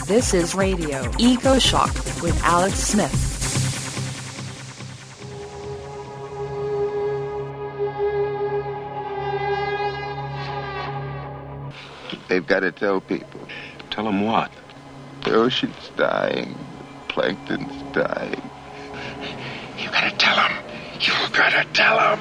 This is Radio Eco Shock with Alex Smith. They've got to tell people. Tell them what? The ocean's dying. Plankton's dying. You gotta tell them. You gotta tell them.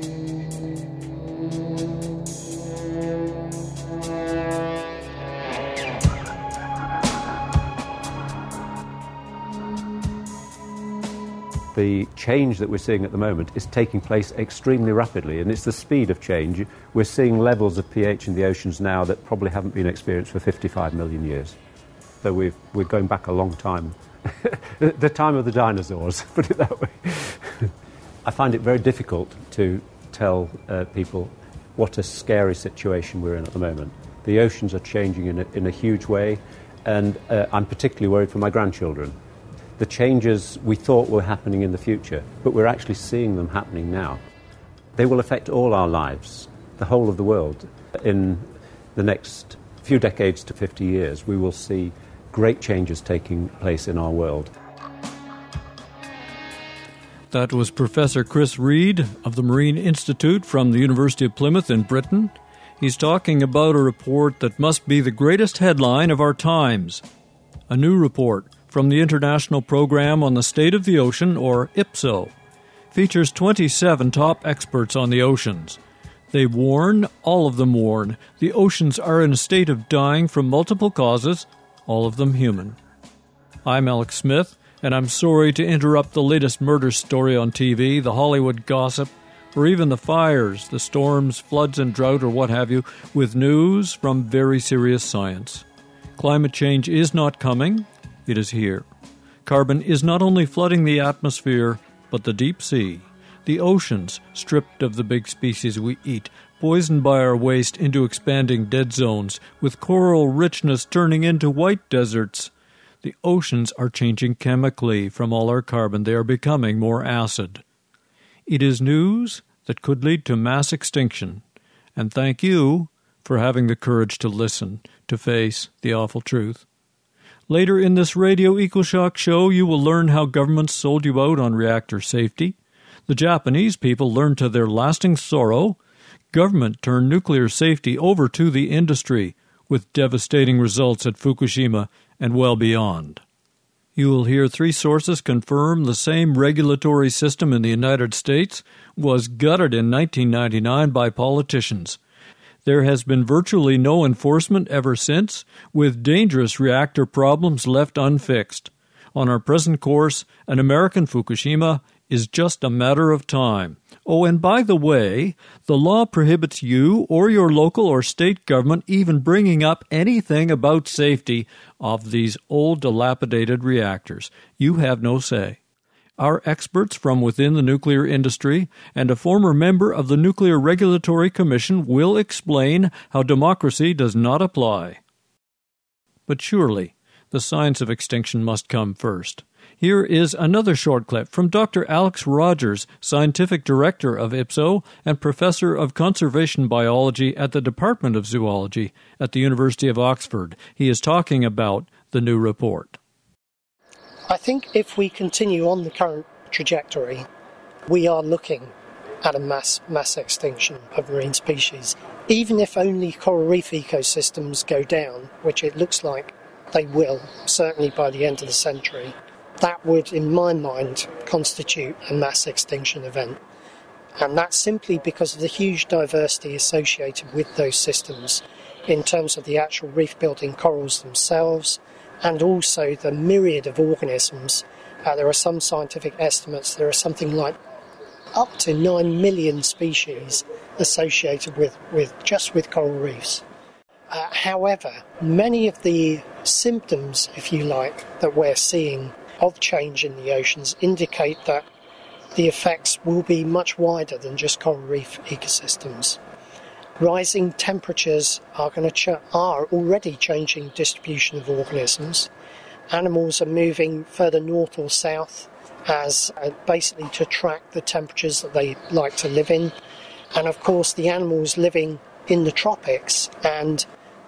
The change that we're seeing at the moment is taking place extremely rapidly, and it's the speed of change. We're seeing levels of pH in the oceans now that probably haven't been experienced for 55 million years. So we're going back a long time. The time of the dinosaurs, put it that way. I find it very difficult to tell people what a scary situation we're in at the moment. The oceans are changing in a huge way, and I'm particularly worried for my grandchildren. The changes we thought were happening in the future, but we're actually seeing them happening now. They will affect all our lives, the whole of the world. In the next few decades to 50 years, we will see great changes taking place in our world. That was Professor Chris Reed of the Marine Institute from the University of Plymouth in Britain. He's talking about a report that must be the greatest headline of our times. A new report from the International Program on the State of the Ocean, or IPSO, features 27 top experts on the oceans. They warn, all of them warn, the oceans are in a state of dying from multiple causes, all of them human. I'm Alex Smith, and I'm sorry to interrupt the latest murder story on TV, the Hollywood gossip, or even the fires, the storms, floods and drought or what have you, with news from very serious science. Climate change is not coming. It is here. Carbon is not only flooding the atmosphere, but the deep sea, the oceans, stripped of the big species we eat, poisoned by our waste into expanding dead zones, with coral richness turning into white deserts. The oceans are changing chemically from all our carbon. They are becoming more acid. It is news that could lead to mass extinction. And thank you for having the courage to listen, to face the awful truth. Later in this Radio EcoShock show, you will learn how governments sold you out on reactor safety. The Japanese people learned to their lasting sorrow. Government turned nuclear safety over to the industry, with devastating results at Fukushima and well beyond. You will hear three sources confirm the same regulatory system in the United States was gutted in 1999 by politicians. There has been virtually no enforcement ever since, with dangerous reactor problems left unfixed. On our present course, an American Fukushima is just a matter of time. Oh, and by the way, the law prohibits you or your local or state government even bringing up anything about safety of these old dilapidated reactors. You have no say. Our experts from within the nuclear industry and a former member of the Nuclear Regulatory Commission will explain how democracy does not apply. But surely, the science of extinction must come first. Here is another short clip from Dr. Alex Rogers, Scientific Director of IPSO and Professor of Conservation Biology at the Department of Zoology at the University of Oxford. He is talking about the new report. I think if we continue on the current trajectory, we are looking at a mass extinction of marine species. Even if only coral reef ecosystems go down, which it looks like they will, certainly by the end of the century, that would, in my mind, constitute a mass extinction event. And that's simply because of the huge diversity associated with those systems in terms of the actual reef-building corals themselves, and also the myriad of organisms. There are some scientific estimates, there are something like up to 9 million species associated with coral reefs. However, many of the symptoms, if you like, that we're seeing of change in the oceans indicate that the effects will be much wider than just coral reef ecosystems. Rising temperatures are already changing distribution of organisms. Animals are moving further north or south as basically to track the temperatures that they like to live in. And of course the animals living in the tropics and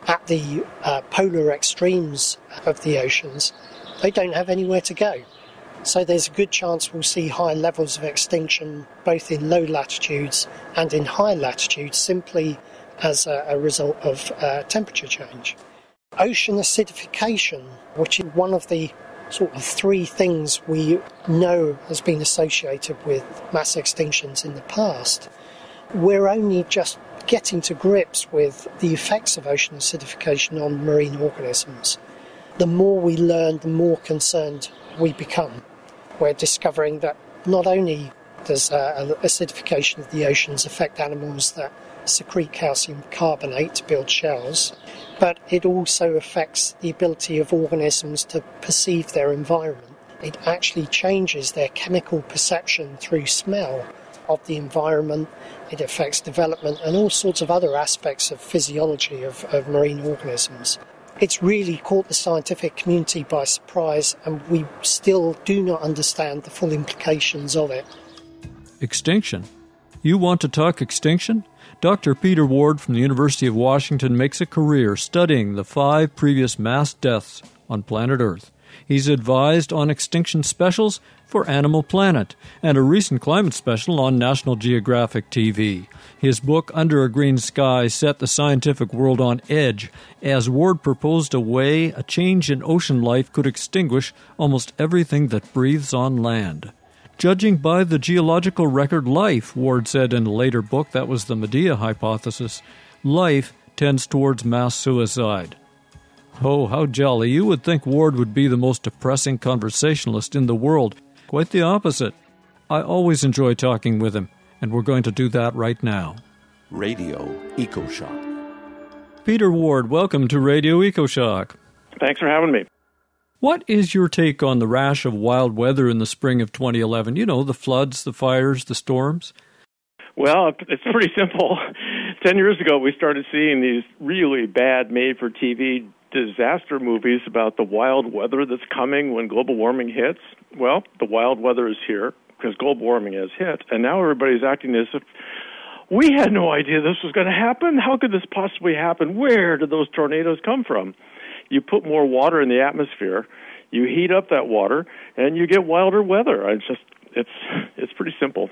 at the polar extremes of the oceans, they don't have anywhere to go. So there's a good chance we'll see high levels of extinction both in low latitudes and in high latitudes simply as a result of temperature change. Ocean acidification, which is one of the sort of three things we know has been associated with mass extinctions in the past, we're only just getting to grips with the effects of ocean acidification on marine organisms. The more we learn, the more concerned we become. We're discovering that not only does acidification of the oceans affect animals that secrete calcium carbonate to build shells, but it also affects the ability of organisms to perceive their environment. It actually changes their chemical perception through smell of the environment. It affects development and all sorts of other aspects of physiology of marine organisms. It's really caught the scientific community by surprise, and we still do not understand the full implications of it. Extinction. You want to talk extinction? Dr. Peter Ward from the University of Washington makes a career studying the 5 previous mass deaths on planet Earth. He's advised on extinction specials for Animal Planet and a recent climate special on National Geographic TV. His book, Under a Green Sky, set the scientific world on edge as Ward proposed a way a change in ocean life could extinguish almost everything that breathes on land. Judging by the geological record life, Ward said in a later book, that was the Medea hypothesis, life tends towards mass suicide. Oh, how jolly. You would think Ward would be the most depressing conversationalist in the world. Quite the opposite. I always enjoy talking with him, and we're going to do that right now. Radio EcoShock. Peter Ward, welcome to Radio EcoShock. Thanks for having me. What is your take on the rash of wild weather in the spring of 2011? You know, the floods, the fires, the storms? Well, it's pretty simple. 10 years ago, we started seeing these really bad made-for-TV disaster movies about the wild weather that's coming when global warming hits. Well, the wild weather is here because global warming has hit, and now everybody's acting as if we had no idea this was going to happen. How could this possibly happen? Where did those tornadoes come from? You put more water in the atmosphere, you heat up that water, and you get wilder weather. It's pretty simple.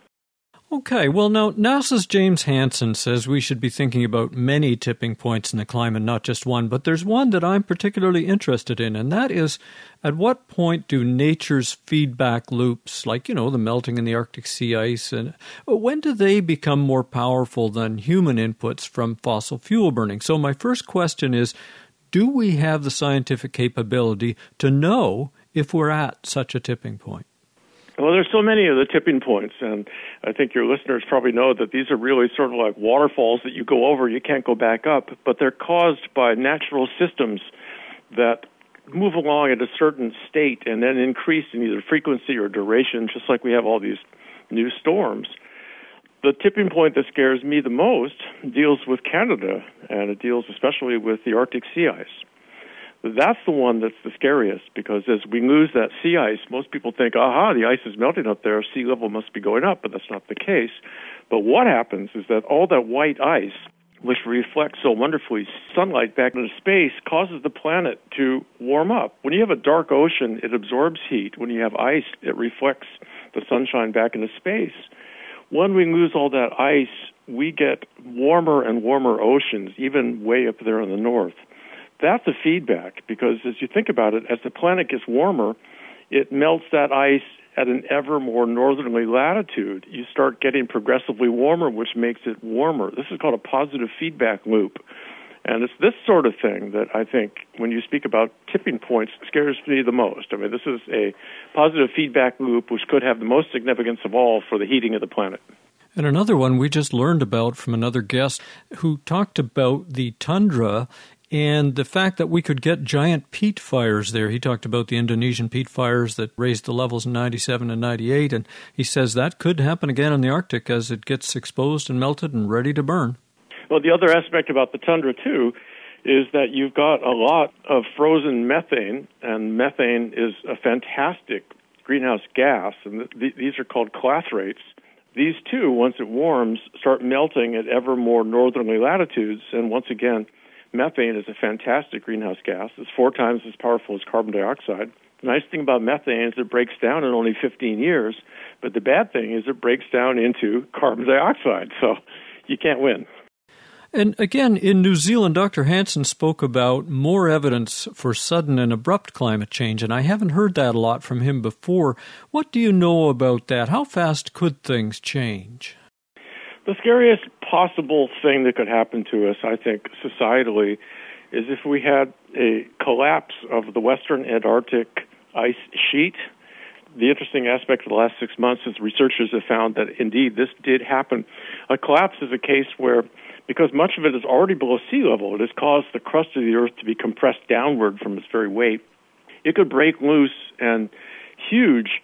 Okay, well now, NASA's James Hansen says we should be thinking about many tipping points in the climate, not just one, but there's one that I'm particularly interested in, and that is, at what point do nature's feedback loops, like, the melting in the Arctic sea ice, and when do they become more powerful than human inputs from fossil fuel burning? So my first question is, do we have the scientific capability to know if we're at such a tipping point? Well, there's so many of the tipping points, and I think your listeners probably know that these are really sort of like waterfalls that you go over, you can't go back up, but they're caused by natural systems that move along at a certain state and then increase in either frequency or duration, just like we have all these new storms. The tipping point that scares me the most deals with Canada, and it deals especially with the Arctic sea ice. That's the one that's the scariest, because as we lose that sea ice, most people think, the ice is melting up there, sea level must be going up, but that's not the case. But what happens is that all that white ice, which reflects so wonderfully sunlight back into space, causes the planet to warm up. When you have a dark ocean, it absorbs heat. When you have ice, it reflects the sunshine back into space. When we lose all that ice, we get warmer and warmer oceans, even way up there in the north. That's a feedback, because as you think about it, as the planet gets warmer, it melts that ice at an ever more northerly latitude. You start getting progressively warmer, which makes it warmer. This is called a positive feedback loop. And it's this sort of thing that I think, when you speak about tipping points, scares me the most. I mean, this is a positive feedback loop which could have the most significance of all for the heating of the planet. And another one we just learned about from another guest who talked about the tundra and the fact that we could get giant peat fires there. He talked about the Indonesian peat fires that raised the levels in 97 and 98, and he says that could happen again in the Arctic as it gets exposed and melted and ready to burn. Well, the other aspect about the tundra, too, is that you've got a lot of frozen methane, and methane is a fantastic greenhouse gas, and these are called clathrates. These, too, once it warms, start melting at ever more northerly latitudes, and once again, methane is a fantastic greenhouse gas. It's 4 times as powerful as carbon dioxide. The nice thing about methane is it breaks down in only 15 years, but the bad thing is it breaks down into carbon dioxide, so you can't win. And again, in New Zealand, Dr. Hansen spoke about more evidence for sudden and abrupt climate change, and I haven't heard that a lot from him before. What do you know about that? How fast could things change? The scariest possible thing that could happen to us, I think, societally, is if we had a collapse of the western Antarctic ice sheet. The interesting aspect of the last 6 months is researchers have found that, indeed, this did happen. A collapse is a case where, because much of it is already below sea level, it has caused the crust of the Earth to be compressed downward from its very weight. It could break loose and huge,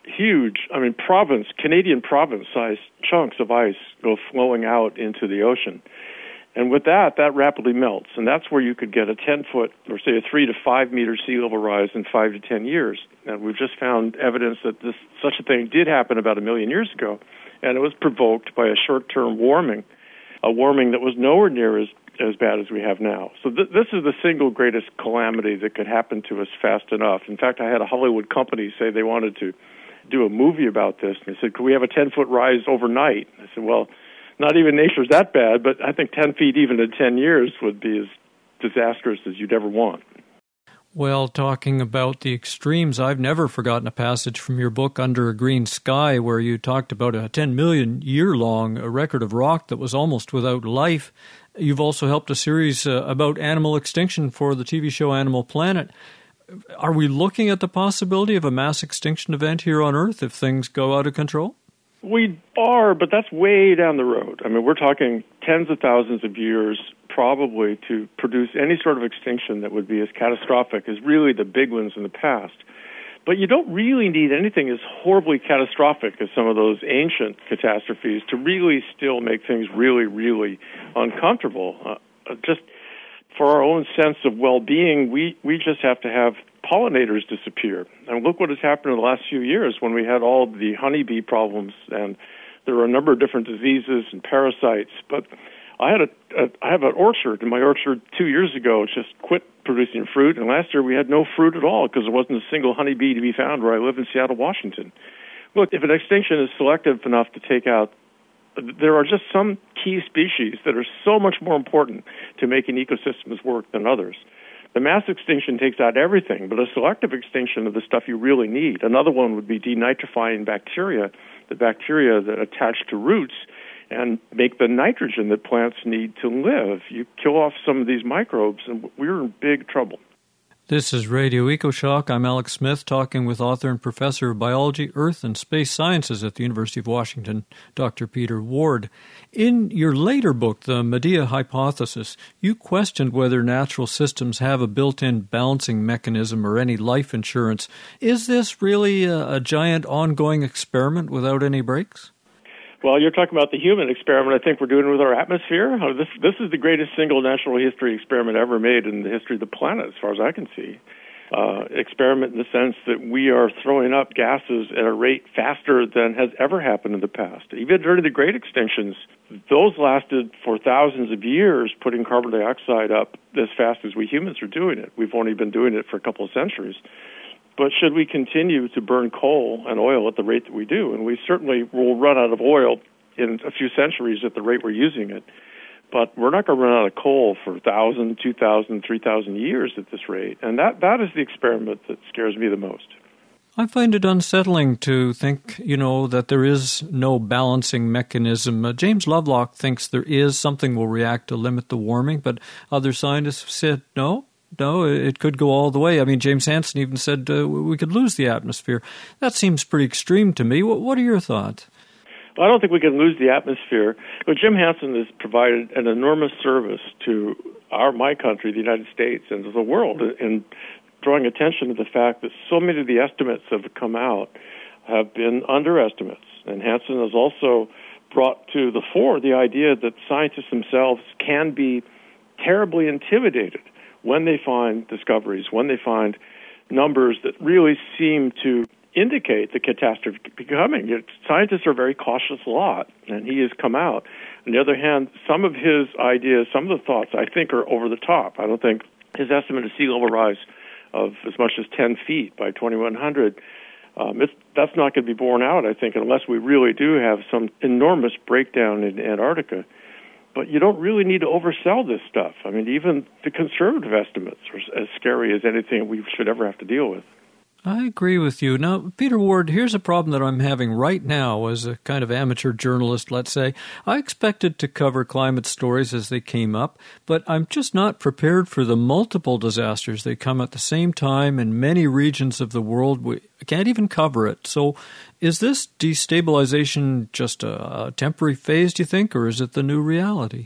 Canadian province-sized chunks of ice go flowing out into the ocean. And with that rapidly melts. And that's where you could get a 10-foot, or say a 3 to 5 meter sea level rise in 5 to 10 years. And we've just found evidence that such a thing did happen about 1 million years ago. And it was provoked by a short-term warming, a warming that was nowhere near as bad as we have now. So this is the single greatest calamity that could happen to us fast enough. In fact, I had a Hollywood company say they wanted to do a movie about this. And they said, could we have a 10-foot rise overnight? I said, well, not even nature's that bad, but I think 10 feet even in 10 years would be as disastrous as you'd ever want. Well, talking about the extremes, I've never forgotten a passage from your book, Under a Green Sky, where you talked about a 10 million year-long record of rock that was almost without life. You've also helped a series about animal extinction for the TV show Animal Planet. Are we looking at the possibility of a mass extinction event here on Earth if things go out of control? We are, but that's way down the road. I mean, we're talking tens of thousands of years probably to produce any sort of extinction that would be as catastrophic as really the big ones in the past. But you don't really need anything as horribly catastrophic as some of those ancient catastrophes to really still make things really, really uncomfortable. Just for our own sense of well-being, we just have to have pollinators disappear. And look what has happened in the last few years when we had all the honeybee problems, and there were a number of different diseases and parasites. But I have an orchard, and my orchard 2 years ago just quit producing fruit, and last year we had no fruit at all because there wasn't a single honeybee to be found where I live in Seattle, Washington. Look, if an extinction is selective enough to take out, there are just some key species that are so much more important to making ecosystems work than others. The mass extinction takes out everything, but a selective extinction of the stuff you really need. Another one would be denitrifying bacteria, the bacteria that attach to roots and make the nitrogen that plants need to live. You kill off some of these microbes, and we're in big trouble. This is Radio EcoShock. I'm Alex Smith, talking with author and professor of biology, earth, and space sciences at the University of Washington, Dr. Peter Ward. In your later book, The Medea Hypothesis, you questioned whether natural systems have a built-in balancing mechanism or any life insurance. Is this really a giant ongoing experiment without any breaks? Well, you're talking about the human experiment. I think we're doing it with our atmosphere. This is the greatest single natural history experiment ever made in the history of the planet, as far as I can see. Experiment in the sense that we are throwing up gases at a rate faster than has ever happened in the past. Even during the great extinctions, those lasted for thousands of years, putting carbon dioxide up as fast as we humans are doing it. We've only been doing it for a couple of centuries. But should we continue to burn coal and oil at the rate that we do, and we certainly will run out of oil in a few centuries at the rate we're using it, but we're not going to run out of coal for 1,000, 2,000, 3,000 years at this rate. And that is the experiment that scares me the most. I find it unsettling to think, that there is no balancing mechanism. James Lovelock thinks there is. Something will react to limit the warming, but other scientists have said no, it could go all the way. I mean, James Hansen even said we could lose the atmosphere. That seems pretty extreme to me. What are your thoughts? Well, I don't think we can lose the atmosphere. But Jim Hansen has provided an enormous service to my country, the United States, and to the world in drawing attention to the fact that so many of the estimates that have come out have been underestimates. And Hansen has also brought to the fore the idea that scientists themselves can be terribly intimidated when they find discoveries, when they find numbers that really seem to indicate the catastrophe coming. Scientists are a very cautious lot, and he has come out. On the other hand, some of his ideas, some of the thoughts, I think, are over the top. I don't think his estimate of sea level rise of as much as 10 feet by 2100, that's not going to be borne out, I think, unless we really do have some enormous breakdown in Antarctica. But you don't really need to oversell this stuff. I mean, even the conservative estimates are as scary as anything we should ever have to deal with. I agree with you. Now, Peter Ward, here's a problem that I'm having right now as a kind of amateur journalist, let's say. I expected to cover climate stories as they came up, but I'm just not prepared for the multiple disasters. They come at the same time in many regions of the world. We can't even cover it. So is this destabilization just a temporary phase, do you think, or is it the new reality?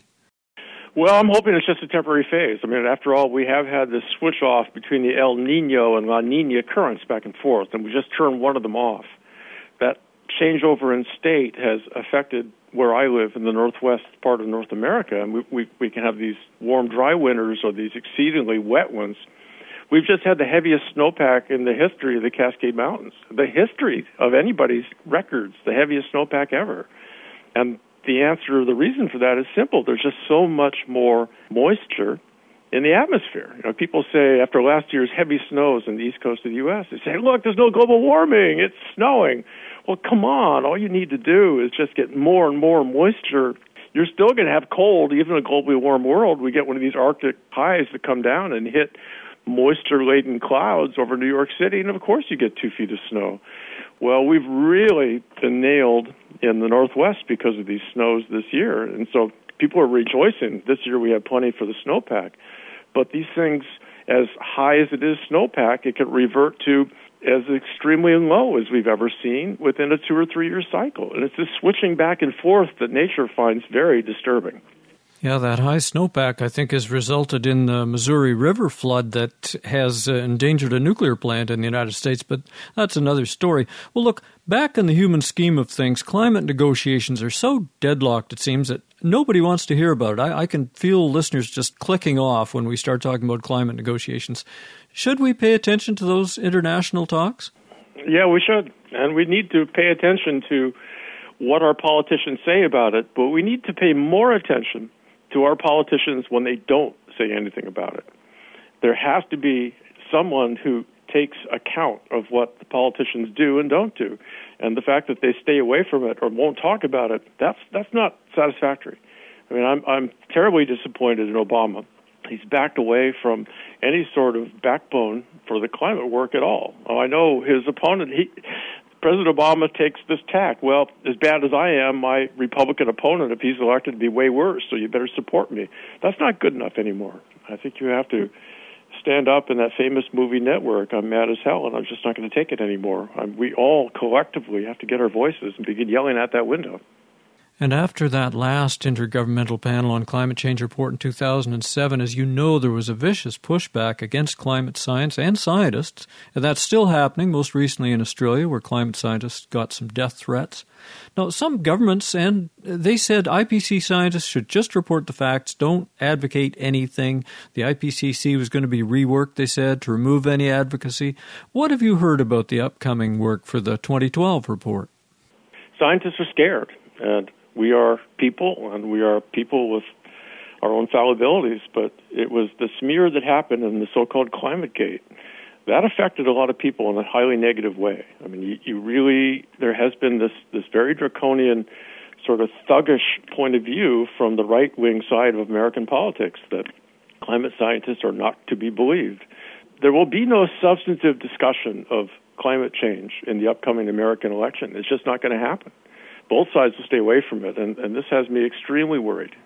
Well, I'm hoping it's just a temporary phase. I mean, after all, we have had this switch-off between the El Niño and La Niña currents back and forth, and we just turned one of them off. That changeover in state has affected where I live in the northwest part of North America, and we can have these warm, dry winters or these exceedingly wet ones. We've just had the heaviest snowpack in the history of the Cascade Mountains, the history of anybody's records, the heaviest snowpack ever. And the answer, the reason for that is simple. There's just so much more moisture in the atmosphere. You know, people say after last year's heavy snows in the east coast of the U.S., they say, look, there's no global warming. It's snowing. Well, come on. All you need to do is just get more and more moisture. You're still going to have cold, even in a globally warm world. We get one of these Arctic highs that come down and hit moisture-laden clouds over New York City, and of course you get 2 feet of snow. Well, we've really been nailed in the Northwest because of these snows this year, and so people are rejoicing. This year we have plenty for the snowpack. But these things, as high as it is snowpack, it can revert to as extremely low as we've ever seen within a 2 or 3 year cycle. And it's this switching back and forth that nature finds very disturbing. Yeah, that high snowpack, I think, has resulted in the Missouri River flood that has endangered a nuclear plant in the United States, but that's another story. Well, look, back in the human scheme of things, climate negotiations are so deadlocked, it seems, that nobody wants to hear about it. I can feel listeners just clicking off when we start talking about climate negotiations. Should we pay attention to those international talks? Yeah, we should. And we need to pay attention to what our politicians say about it, but we need to pay more attention to our politicians when they don't say anything about it. There has to be someone who takes account of what the politicians do and don't do. And the fact that they stay away from it or won't talk about it, that's not satisfactory. I mean, I'm terribly disappointed in Obama. He's backed away from any sort of backbone for the climate work at all. Oh, I know his opponent, President Obama takes this tack. Well, as bad as I am, my Republican opponent, if he's elected, to be way worse, so you better support me. That's not good enough anymore. I think you have to stand up in that famous movie Network, I'm mad as hell, and I'm just not going to take it anymore. We all collectively have to get our voices and begin yelling at that window. And after that last Intergovernmental Panel on Climate Change report in 2007, as you know, there was a vicious pushback against climate science and scientists, and that's still happening, most recently in Australia, where climate scientists got some death threats. Now, some governments, and they said IPCC scientists should just report the facts, don't advocate anything. The IPCC was going to be reworked, they said, to remove any advocacy. What have you heard about the upcoming work for the 2012 report? Scientists are scared, and we are people, and we are people with our own fallibilities, but it was the smear that happened in the so-called ClimateGate. That affected a lot of people in a highly negative way. I mean, there has been this very draconian sort of thuggish point of view from the right-wing side of American politics that climate scientists are not to be believed. There will be no substantive discussion of climate change in the upcoming American election. It's just not going to happen. Both sides will stay away from it, and this has me extremely worried.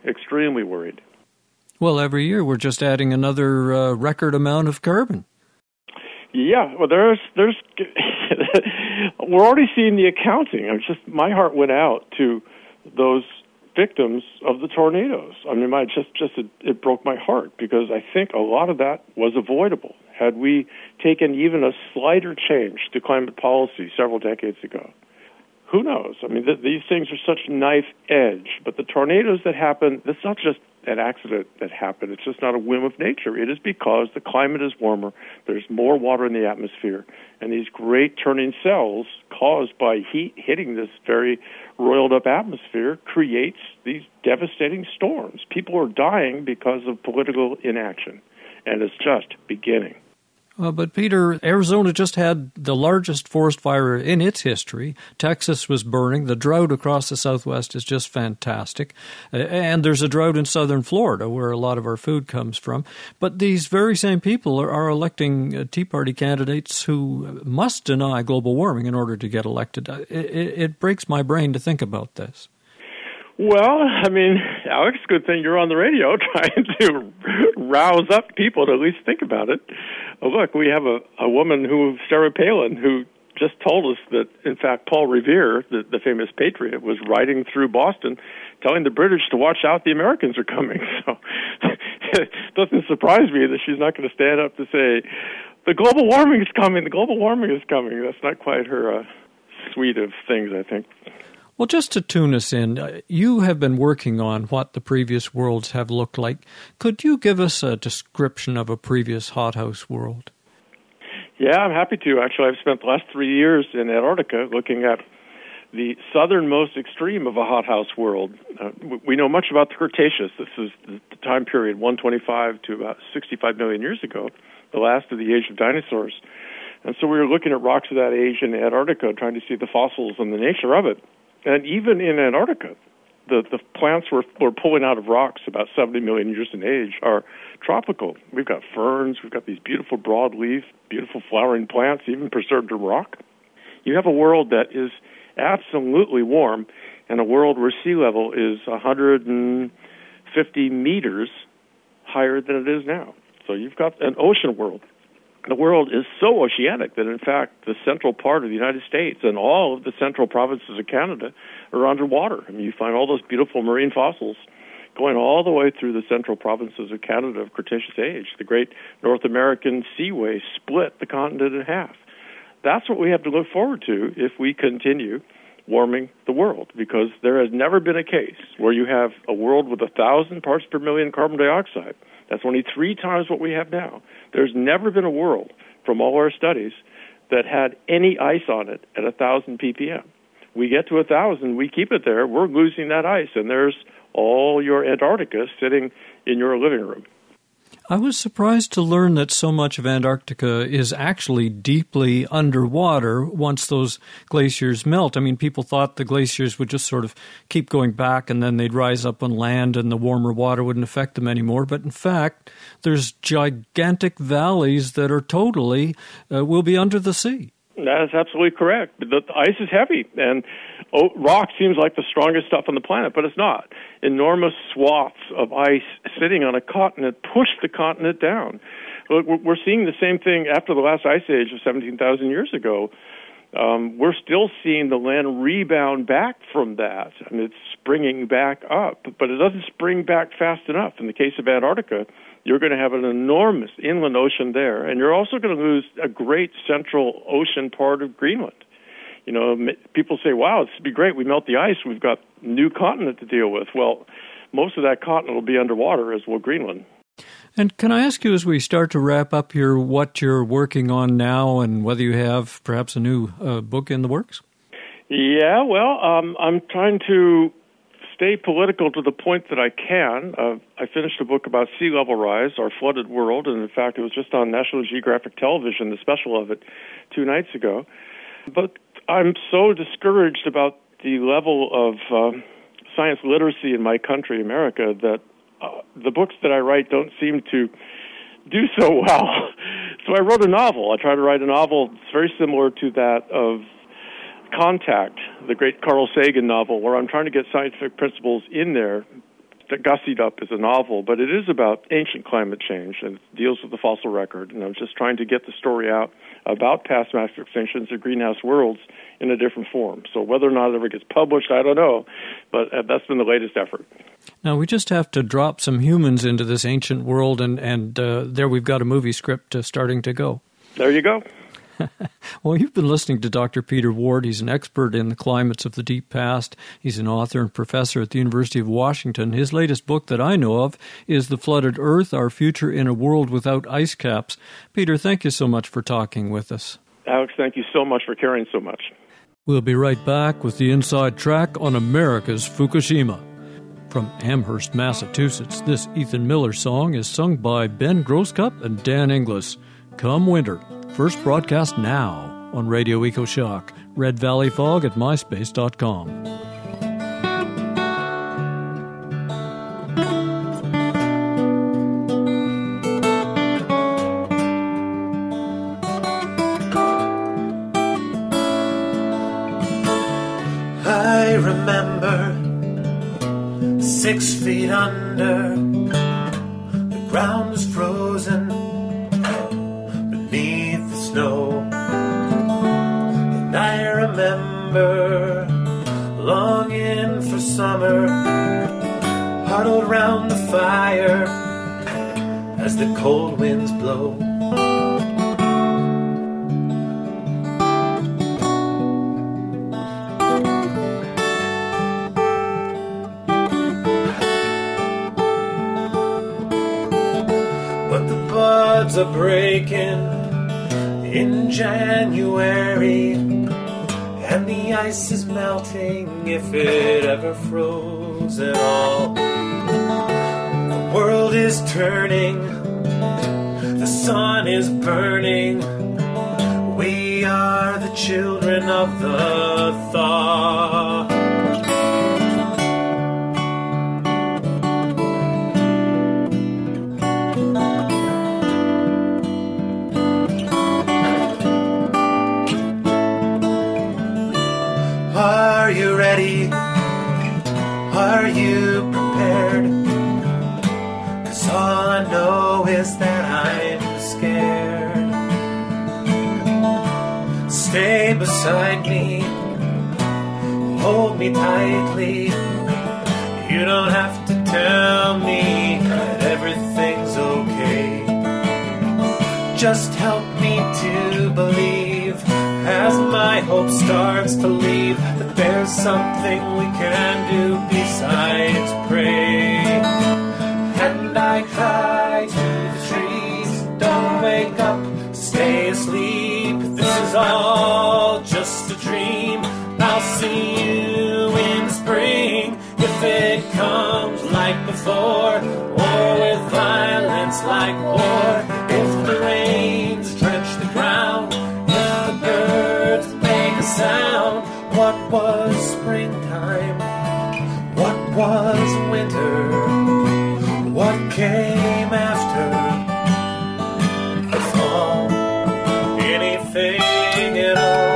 Well, every year we're just adding another record amount of carbon. Yeah, well, there's we're already seeing the accounting. My heart went out to those victims of the tornadoes. I mean, it broke my heart because I think a lot of that was avoidable had we taken even a slighter change to climate policy several decades ago. Who knows? I mean, these things are such knife edge. But the tornadoes that happen, that's not just an accident that happened. It's just not a whim of nature. It is because the climate is warmer. There's more water in the atmosphere. And these great turning cells caused by heat hitting this very roiled up atmosphere creates these devastating storms. People are dying because of political inaction. And it's just beginning. But Peter, Arizona just had the largest forest fire in its history. Texas was burning. The drought across the Southwest is just fantastic. And there's a drought in southern Florida where a lot of our food comes from. But these very same people are electing Tea Party candidates who must deny global warming in order to get elected. It breaks my brain to think about this. Well, I mean, Alex, good thing you're on the radio trying to rouse up people to at least think about it. Look, we have a woman Sarah Palin, who just told us that, in fact, Paul Revere, the famous patriot, was riding through Boston telling the British to watch out, the Americans are coming. So it doesn't surprise me that she's not going to stand up to say, the global warming is coming, the global warming is coming. That's not quite her suite of things, I think. Well, just to tune us in, you have been working on what the previous worlds have looked like. Could you give us a description of a previous hothouse world? Yeah, I'm happy to. Actually, I've spent the last 3 years in Antarctica looking at the southernmost extreme of a hothouse world. We know much about the Cretaceous. This is the time period 125 to about 65 million years ago, the last of the age of dinosaurs. And so we were looking at rocks of that age in Antarctica, trying to see the fossils and the nature of it. And even in Antarctica, the plants we're pulling out of rocks about 70 million years in age are tropical. We've got ferns, we've got these beautiful broadleaf, beautiful flowering plants, even preserved in rock. You have a world that is absolutely warm, and a world where sea level is 150 meters higher than it is now. So you've got an ocean world. The world is so oceanic that, in fact, the central part of the United States and all of the central provinces of Canada are underwater. I mean, you find all those beautiful marine fossils going all the way through the central provinces of Canada of Cretaceous age. The great North American seaway split the continent in half. That's what we have to look forward to if we continue warming the world, because there has never been a case where you have a world with 1,000 parts per million carbon dioxide. That's only 3 times what we have now. There's never been a world, from all our studies, that had any ice on it at 1,000 ppm. We get to 1,000, we keep it there, we're losing that ice, and there's all your Antarctica sitting in your living room. I was surprised to learn that so much of Antarctica is actually deeply underwater once those glaciers melt. I mean, people thought the glaciers would just sort of keep going back and then they'd rise up on land and the warmer water wouldn't affect them anymore. But in fact, there's gigantic valleys that are totally will be under the sea. That is absolutely correct. The ice is heavy, and rock seems like the strongest stuff on the planet, but it's not. Enormous swaths of ice sitting on a continent push the continent down. Look, we're seeing the same thing after the last ice age of 17,000 years ago. We're still seeing the land rebound back from that, and it's springing back up, but it doesn't spring back fast enough. In the case of Antarctica, you're going to have an enormous inland ocean there, and you're also going to lose a great central ocean part of Greenland. You know, people say, wow, this would be great. We melt the ice. We've got a new continent to deal with. Well, most of that continent will be underwater, as will Greenland. And can I ask you, as we start to wrap up here, what you're working on now and whether you have perhaps a new book in the works? Yeah, well, I'm trying to stay political to the point that I can. I finished a book about sea level rise, our flooded world, and in fact it was just on National Geographic Television, the special of it, 2 nights ago. But I'm so discouraged about the level of science literacy in my country, America, that the books that I write don't seem to do so well. So I wrote a novel. I tried to write a novel that's very similar to that of Contact, the great Carl Sagan novel, where I'm trying to get scientific principles in there that gussied up as a novel, but it is about ancient climate change and it deals with the fossil record, and I'm just trying to get the story out about past mass extinctions of greenhouse worlds in a different form. So whether or not it ever gets published, I don't know, but that's been the latest effort. Now, we just have to drop some humans into this ancient world, and there we've got a movie script starting to go. There you go. Well, you've been listening to Dr. Peter Ward. He's an expert in the climates of the deep past. He's an author and professor at the University of Washington. His latest book that I know of is The Flooded Earth, Our Future in a World Without Ice Caps. Peter, thank you so much for talking with us. Alex, thank you so much for caring so much. We'll be right back with the inside track on America's Fukushima. From Amherst, Massachusetts, this Ethan Miller song is sung by Ben Grosscup and Dan Inglis. Come Winter. First broadcast now on Radio EcoShock. Red Valley Fog at myspace.com. I remember 6 feet under, the ground was frozen beneath the snow. And I remember longing for summer, huddled round the fire as the cold winds blow. Are breaking in January, and the ice is melting if it ever froze at all. The world is turning, the sun is burning. We are the children of the thaw. Are you ready? Are you prepared? 'Cause all I know is that I'm scared. Stay beside me, hold me tightly. You don't have to tell me that everything's okay. Just help me to believe, as my hope starts to leave, that there's something we can do besides pray. And I cry to the trees, don't wake up, stay asleep. This is all just a dream. I'll see you in spring, if it comes like before, or with violence like war. If the rains drench the ground, sound. What was springtime? What was winter? What came after the fall? Anything at all?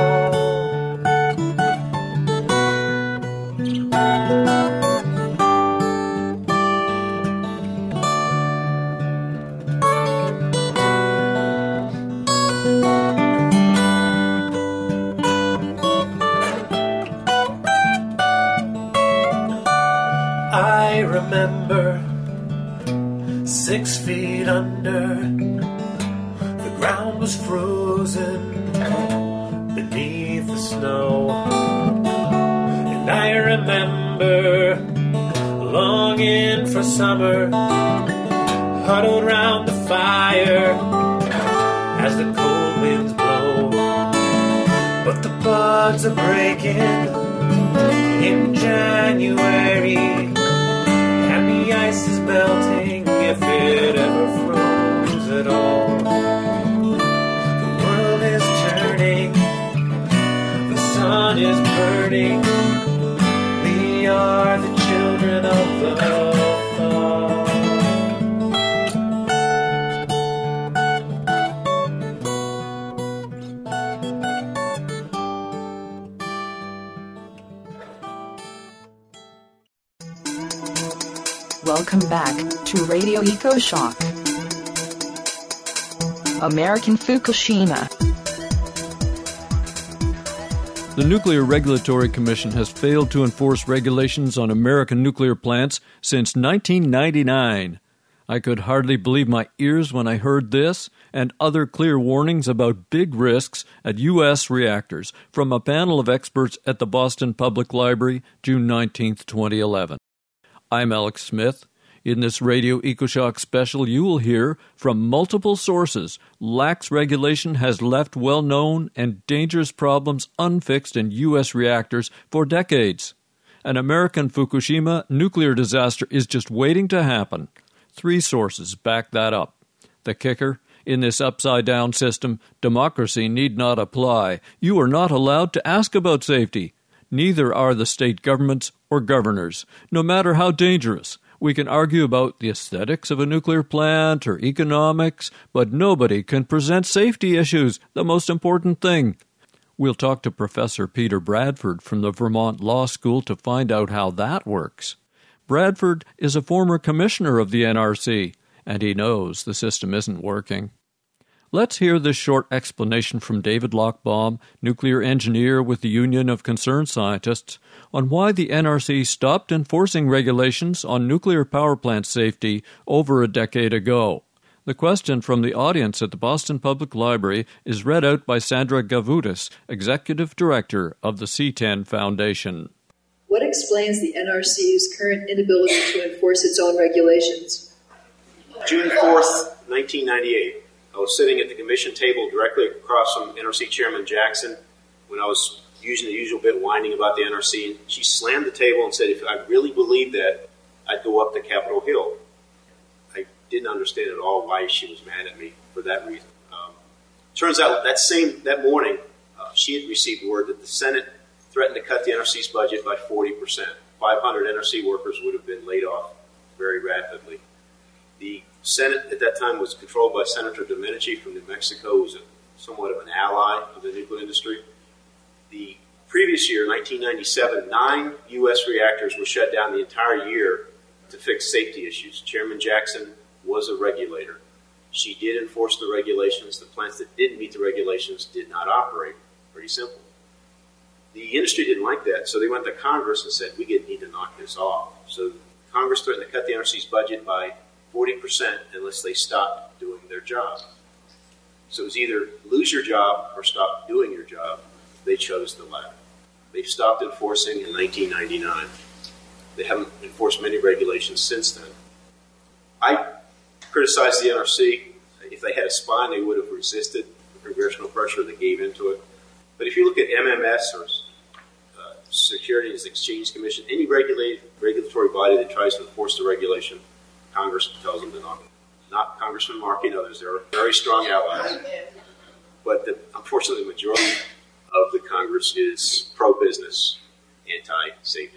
I remember 6 feet under, the ground was frozen beneath the snow. And I remember longing for summer, huddled round the fire as the cold winds blow. But the buds are breaking in January, and the ice is melting if it ever froze at all. The world is turning, the sun is burning. We are the children of the thaw. Welcome back to Radio EcoShock. American Fukushima. The Nuclear Regulatory Commission has failed to enforce regulations on American nuclear plants since 1999. I could hardly believe my ears when I heard this and other clear warnings about big risks at U.S. reactors from a panel of experts at the Boston Public Library, June 19, 2011. I'm Alex Smith. In this Radio EcoShock special, you will hear from multiple sources lax regulation has left well-known and dangerous problems unfixed in U.S. reactors for decades. An American Fukushima nuclear disaster is just waiting to happen. 3 sources back that up. The kicker? In this upside-down system, democracy need not apply. You are not allowed to ask about safety. Neither are the state governments or governors. No matter how dangerous, we can argue about the aesthetics of a nuclear plant or economics, but nobody can present safety issues, the most important thing. We'll talk to Professor Peter Bradford from the Vermont Law School to find out how that works. Bradford is a former commissioner of the NRC, and he knows the system isn't working. Let's hear this short explanation from David Lochbaum, nuclear engineer with the Union of Concerned Scientists, on why the NRC stopped enforcing regulations on nuclear power plant safety over a decade ago. The question from the audience at the Boston Public Library is read out by Sandra Gavudis, Executive Director of the C10 Foundation. What explains the NRC's current inability to enforce its own regulations? June 4th, 1998. I was sitting at the commission table directly across from NRC Chairman Jackson when I was using the usual bit whining about the NRC. And she slammed the table and said, if I really believed that, I'd go up to Capitol Hill. I didn't understand at all why she was mad at me for that reason. Turns out that morning, she had received word that the Senate threatened to cut the NRC's budget by 40%. 500 NRC workers would have been laid off very rapidly. The Senate at that time was controlled by Senator Domenici from New Mexico, who was somewhat of an ally of the nuclear industry. The previous year, 1997, 9 U.S. reactors were shut down the entire year to fix safety issues. Chairman Jackson was a regulator. She did enforce the regulations. The plants that didn't meet the regulations did not operate. Pretty simple. The industry didn't like that, so they went to Congress and said, we need to knock this off. So Congress threatened to cut the NRC's budget by 40% unless they stopped doing their job. So it was either lose your job or stop doing your job. They chose the latter. They've stopped enforcing in 1999. They haven't enforced many regulations since then. I criticized the NRC. If they had a spine, they would have resisted the congressional pressure that gave into it. But if you look at MMS or Securities and Exchange Commission, any regulatory body that tries to enforce the regulation, Congress tells them to knock it. Not Congressman Markey and others. They're very strong allies. But unfortunately, the majority of the Congress is pro-business, anti-safety.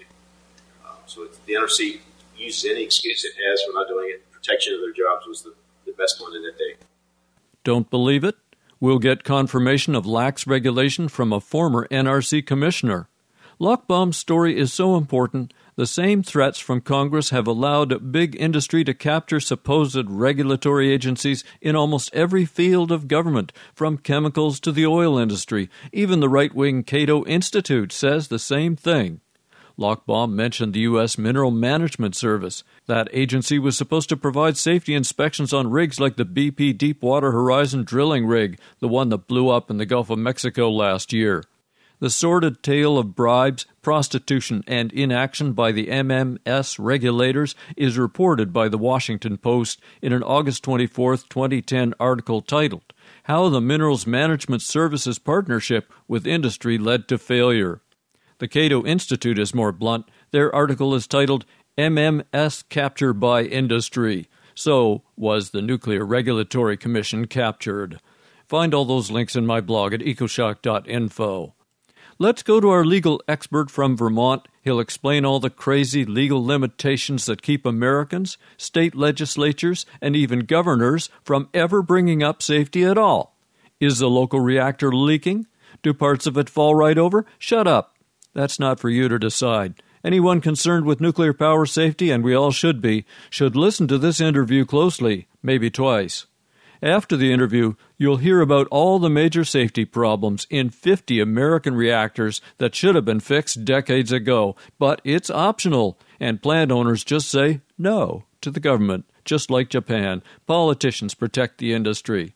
So the NRC uses any excuse it has for not doing it. Protection of their jobs was the best one in that day. Don't believe it? We'll get confirmation of lax regulation from a former NRC commissioner. Lochbaum's story is so important, the same threats from Congress have allowed big industry to capture supposed regulatory agencies in almost every field of government, from chemicals to the oil industry. Even the right-wing Cato Institute says the same thing. Lochbaum mentioned the U.S. Mineral Management Service. That agency was supposed to provide safety inspections on rigs like the BP Deepwater Horizon drilling rig, the one that blew up in the Gulf of Mexico last year. The sordid tale of bribes, prostitution, and inaction by the MMS regulators is reported by the Washington Post in an August 24, 2010 article titled, How the Minerals Management Services Partnership with Industry Led to Failure. The Cato Institute is more blunt. Their article is titled, MMS Capture by Industry. So was the Nuclear Regulatory Commission captured. Find all those links in my blog at ecoshock.info. Let's go to our legal expert from Vermont. He'll explain all the crazy legal limitations that keep Americans, state legislatures, and even governors from ever bringing up safety at all. Is the local reactor leaking? Do parts of it fall right over? Shut up. That's not for you to decide. Anyone concerned with nuclear power safety, and we all should be, should listen to this interview closely, maybe twice. After the interview, you'll hear about all the major safety problems in 50 American reactors that should have been fixed decades ago, but it's optional, and plant owners just say no to the government. just like Japan. Politicians protect the industry.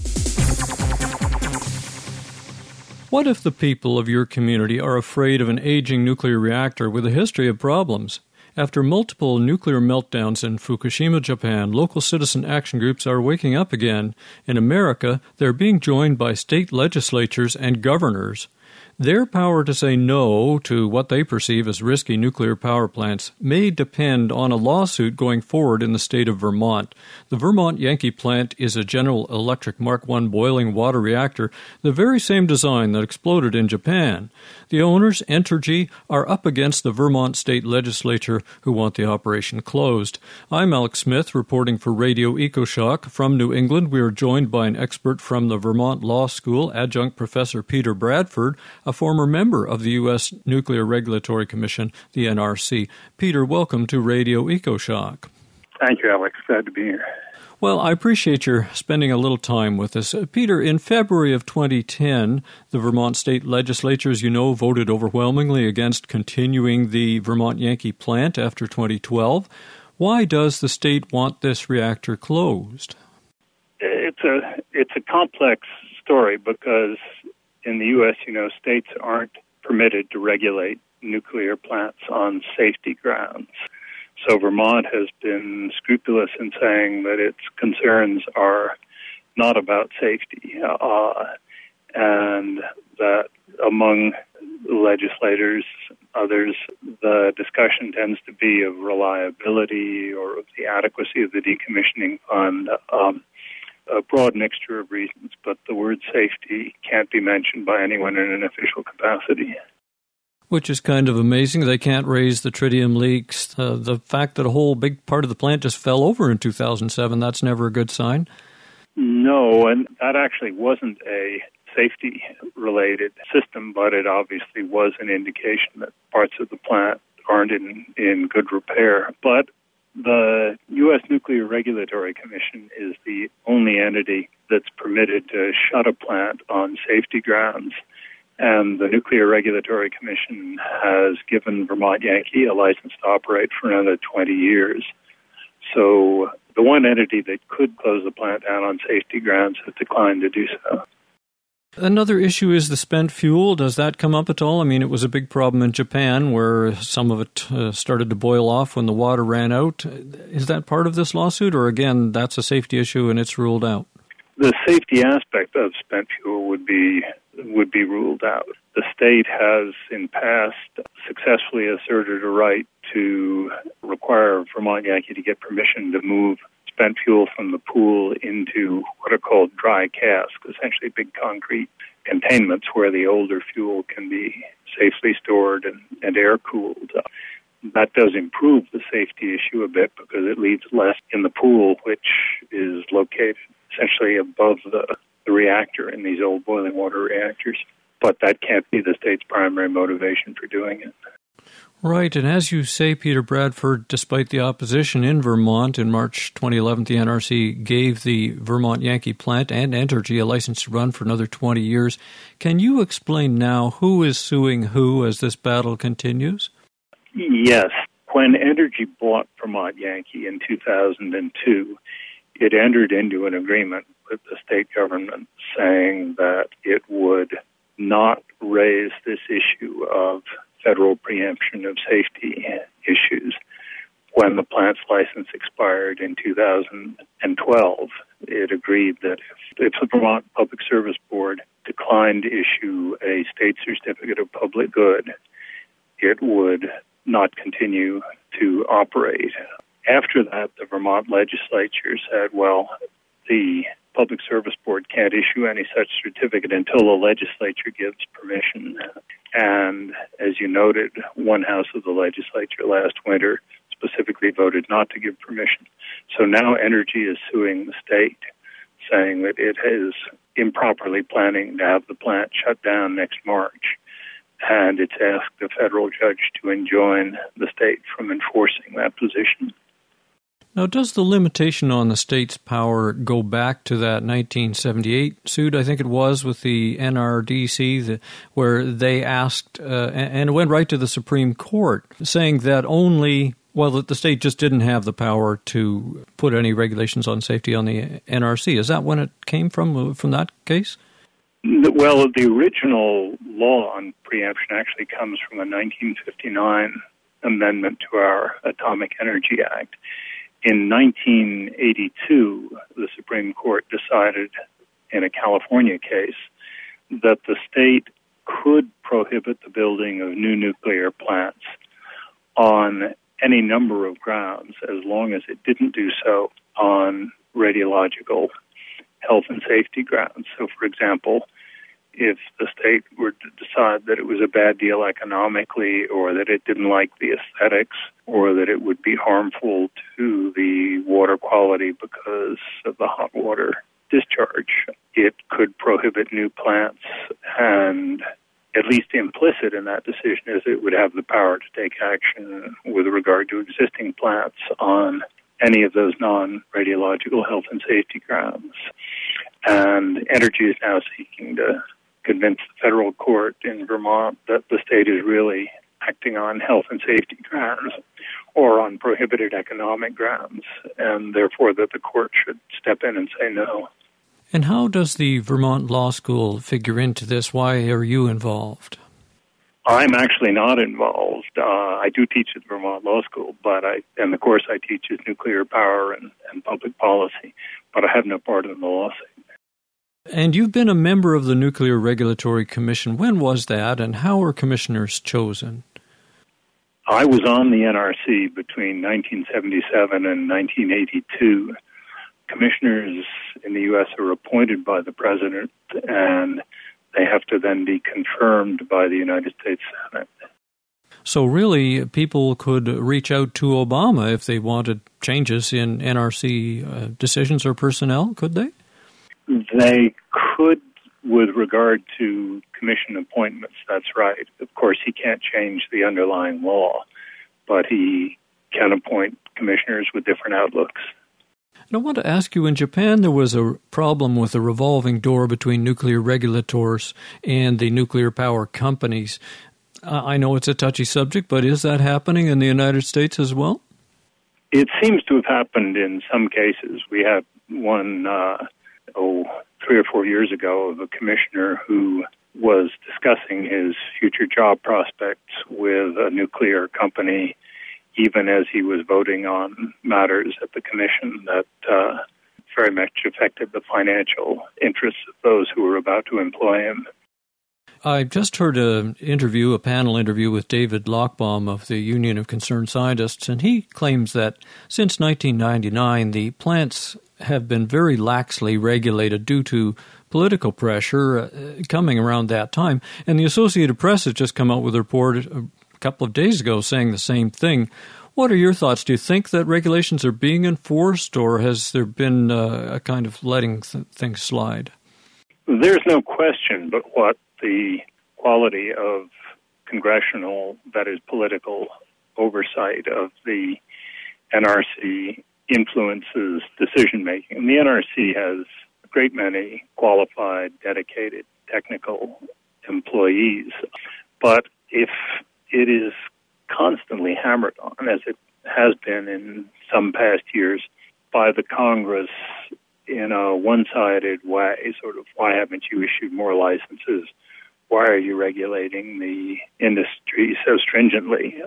What if the people of your community are afraid of an aging nuclear reactor with a history of problems? After multiple nuclear meltdowns in Fukushima, Japan, local citizen action groups are waking up again. In America, they're being joined by state legislatures and governors. Their power to say no to what they perceive as risky nuclear power plants may depend on a lawsuit going forward in the state of Vermont. The Vermont Yankee plant is a General Electric Mark I boiling water reactor, the very same design that exploded in Japan. The owners, Entergy, are up against the Vermont State Legislature, who want the operation closed. I'm Alex Smith, reporting for Radio EcoShock. From New England, we are joined by an expert from the Vermont Law School, Adjunct Professor Peter Bradford, a former member of the U.S. Nuclear Regulatory Commission, the NRC. Peter, welcome to Radio EcoShock. Thank you, Alex. Glad to be here. Well, I appreciate your spending a little time with us. Peter, in February of 2010, the Vermont State Legislature, as you know, voted overwhelmingly against continuing the Vermont Yankee plant after 2012. Why does the state want this reactor closed? It's a complex story because in the U.S., states aren't permitted to regulate nuclear plants on safety grounds. So Vermont has been scrupulous in saying that its concerns are not about safety, and that among legislators, others, the discussion tends to be of reliability or of the adequacy of the decommissioning fund, a broad mixture of reasons, but the word safety can't be mentioned by anyone in an official capacity. Which is kind of amazing. They can't raise the tritium leaks. The fact that a whole big part of the plant just fell over in 2007, that's never a good sign. No, and that actually wasn't a safety-related system, but it obviously was an indication that parts of the plant aren't in good repair. But the U.S. Nuclear Regulatory Commission is the only entity that's permitted to shut a plant on safety grounds. And the Nuclear Regulatory Commission has given Vermont Yankee a license to operate for another 20 years. So the one entity that could close the plant down on safety grounds has declined to do so. Another issue is the spent fuel. Does that come up at all? I mean, it was a big problem in Japan where some of it started to boil off when the water ran out. Is that part of this lawsuit, or again, that's a safety issue and it's ruled out? The safety aspect of spent fuel would be ruled out. The state has, in past, successfully asserted a right to require Vermont Yankee to get permission to move spent fuel from the pool into what are called dry casks, essentially big concrete containments where the older fuel can be safely stored and air-cooled. That does improve the safety issue a bit because it leaves less in the pool, which is located essentially above the reactor in these old boiling water reactors. But that can't be the state's primary motivation for doing it. Right, and as you say, Peter Bradford, despite the opposition in Vermont, in March 2011, the NRC gave the Vermont Yankee plant and Entergy a license to run for another 20 years. Can you explain now who is suing who as this battle continues? Yes. When Entergy bought Vermont Yankee in 2002, it entered into an agreement with the state government saying that it would not raise this issue of federal preemption of safety issues. When the plant's license expired in 2012, it agreed that if the Vermont Public Service Board declined to issue a state certificate of public good, it would not continue to operate. After that, the Vermont legislature said, well, the Public Service Board can't issue any such certificate until the legislature gives permission. And as you noted, one house of the legislature last winter specifically voted not to give permission. So now Entergy is suing the state, saying that it is improperly planning to have the plant shut down next March. And it's asked the federal judge to enjoin the state from enforcing that position. Now, does the limitation on the state's power go back to that 1978 suit, I think it was, with the NRDC, where they asked, and it went right to the Supreme Court, saying that only Well, that the state just didn't have the power to put any regulations on safety on the NRC. Is that when it came from that case? Well, the original law on preemption actually comes from a 1959 amendment to our Atomic Energy Act. In 1982, the Supreme Court decided in a California case that the state could prohibit the building of new nuclear plants on any number of grounds as long as it didn't do so on radiological health and safety grounds. So, for example, if the state were to decide that it was a bad deal economically, or that it didn't like the aesthetics, or that it would be harmful to the water quality because of the hot water discharge, it could prohibit new plants, and at least implicit in that decision is it would have the power to take action with regard to existing plants on any of those non-radiological health and safety grounds. And Energy is now seeking to convince the federal court in Vermont that the state is really acting on health and safety grounds or on prohibited economic grounds, and therefore that the court should step in and say no. And how does the Vermont Law School figure into this? Why are you involved? I'm actually not involved. I do teach at the Vermont Law School, and the course I teach is nuclear power and public policy, but I have no part in the lawsuit. And you've been a member of the Nuclear Regulatory Commission. When was that, and how were commissioners chosen? I was on the NRC between 1977 and 1982. Commissioners in the U.S. are appointed by the President, and they have to then be confirmed by the United States Senate. So really, people could reach out to Obama if they wanted changes in NRC decisions or personnel, could they? They could with regard to commission appointments, that's right. Of course, he can't change the underlying law, but he can appoint commissioners with different outlooks. And I want to ask you, in Japan, there was a problem with a revolving door between nuclear regulators and the nuclear power companies. I know it's a touchy subject, but is that happening in the United States as well? It seems to have happened in some cases. We had one, 3 or 4 years ago, of a commissioner who was discussing his future job prospects with a nuclear company, even as he was voting on matters at the commission that very much affected the financial interests of those who were about to employ him. I just heard a panel interview with David Lochbaum of the Union of Concerned Scientists, and he claims that since 1999, the plants have been very laxly regulated due to political pressure coming around that time. And the Associated Press has just come out with a report a couple of days ago saying the same thing. What are your thoughts? Do you think that regulations are being enforced, or has there been a kind of letting things slide? There's no question but what the quality of congressional, that is political, oversight of the NRC influences decision-making. And the NRC has a great many qualified, dedicated, technical employees. But if it is constantly hammered on, as it has been in some past years, by the Congress in a one-sided way, sort of, why haven't you issued more licenses? Why are you regulating the industry so stringently?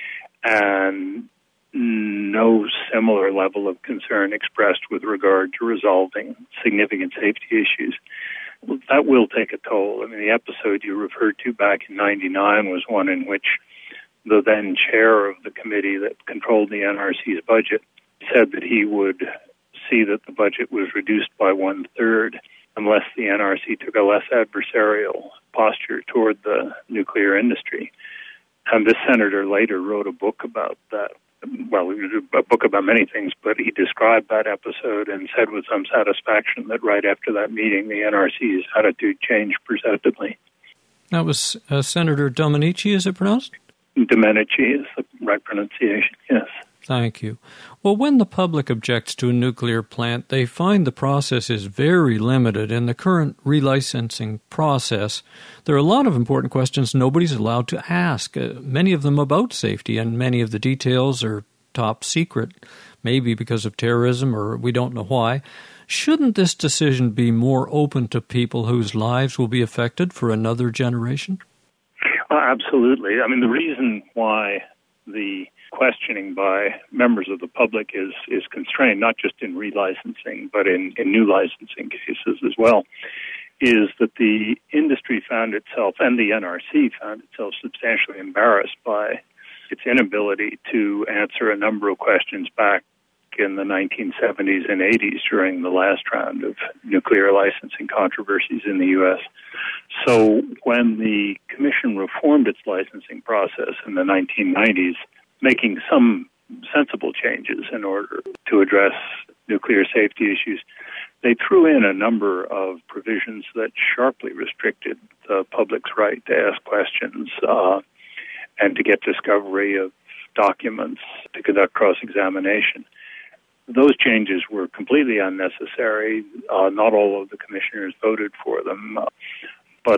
And no similar level of concern expressed with regard to resolving significant safety issues. That will take a toll. I mean, the episode you referred to back in 1999 was one in which the then chair of the committee that controlled the NRC's budget said that he would see that the budget was reduced by 1/3 unless the NRC took a less adversarial posture toward the nuclear industry. And this senator later wrote a book about that. Well, a book about many things, but he described that episode and said with some satisfaction that right after that meeting, the NRC's attitude changed perceptibly. That was Senator Domenici, is it pronounced? Domenici is the right pronunciation, yes. Thank you. Well, when the public objects to a nuclear plant, they find the process is very limited. In the current relicensing process, there are a lot of important questions nobody's allowed to ask, many of them about safety, and many of the details are top secret, maybe because of terrorism or we don't know why. Shouldn't this decision be more open to people whose lives will be affected for another generation? Absolutely. I mean, the reason why the questioning by members of the public is constrained, not just in relicensing, but in new licensing cases as well, is that the industry found itself, and the NRC found itself, substantially embarrassed by its inability to answer a number of questions back in the 1970s and 80s during the last round of nuclear licensing controversies in the U.S. So when the Commission reformed its licensing process in the 1990s, making some sensible changes in order to address nuclear safety issues, they threw in a number of provisions that sharply restricted the public's right to ask questions and to get discovery of documents, to conduct cross-examination. Those changes were completely unnecessary. Not all of the commissioners voted for them, but